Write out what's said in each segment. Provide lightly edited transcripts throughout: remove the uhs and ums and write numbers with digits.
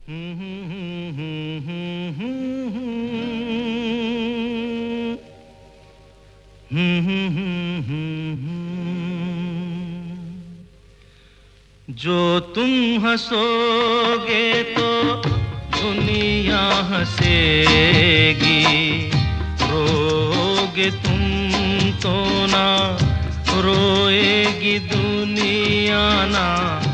जो तुम हंसोगे तो दुनिया हंसेगी, रोगे तुम तो ना रोएगी दुनिया, ना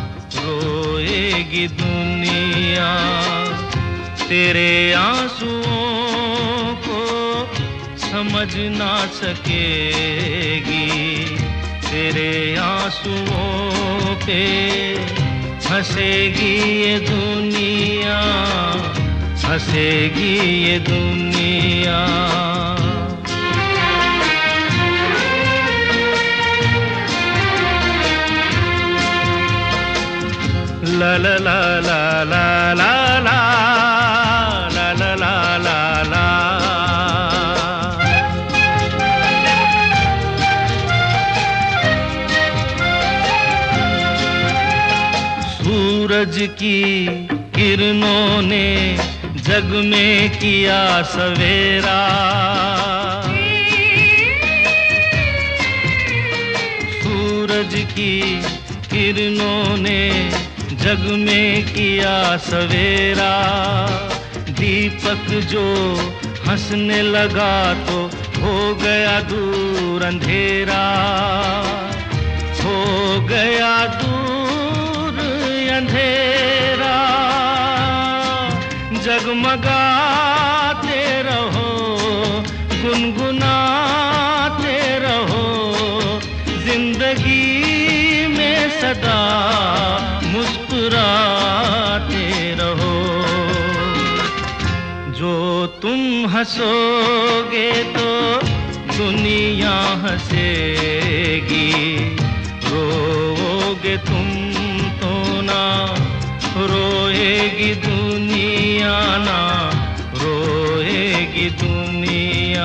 रोएगी दुनिया। तेरे आंसुओं को समझ ना सकेगी, तेरे आंसुओं पे हंसेगी ये दुनिया, हंसेगी ये दुनिया। ला ला ला ला ला ला ला ला ला ला ला ला। सूरज की किरणों ने जग में किया सवेरा, सूरज की किरणों ने जग में किया सवेरा। दीपक जो हंसने लगा तो हो गया दूर अंधेरा, हो गया दूर अंधेरा। जगमगाते रहो, गुनगुनाते रहो, जिंदगी में सदा मुस्कुराते रहो। जो तुम हंसोगे तो दुनिया हंसेगी, रोओगे तुम तो ना रोएगी दुनिया, ना रोएगी दुनिया।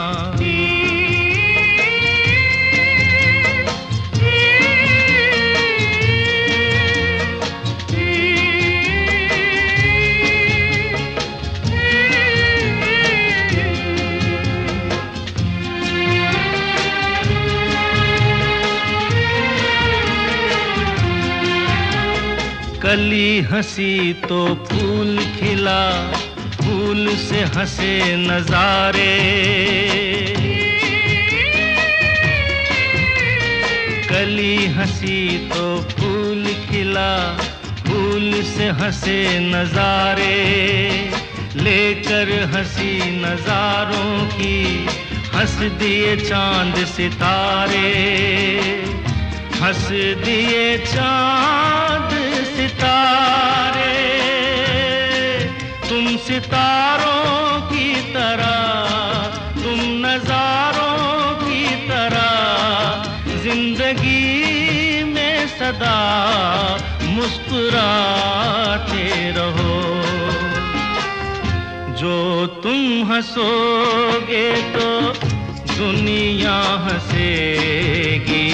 कली हंसी तो फूल खिला, फूल से हंसे नजारे। कली हंसी तो फूल खिला, फूल से हंसे नजारे। लेकर हंसी नजारों की हंस दिए चांद सितारे, हंस दिए चांद सितारे। तुम सितारों की तरह, तुम नजारों की तरह जिंदगी में सदा मुस्कुराते रहो। जो तुम हंसोगे तो दुनिया हंसेगी,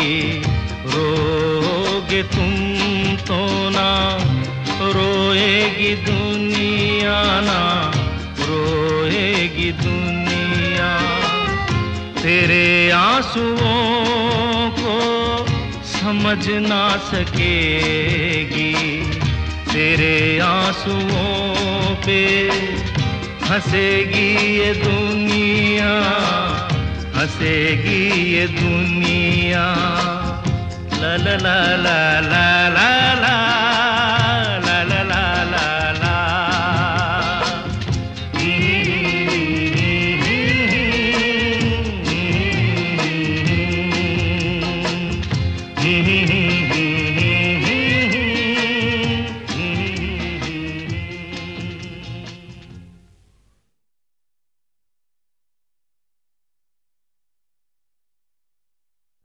रोगे तुम तो ना रोएगी दुनिया, ना रोएगी दुनिया। तेरे आंसुओं को समझ ना सकेगी, तेरे आंसुओं पे हंसेगी ये दुनिया, हंसेगी ये दुनिया। ला ला ला ला ला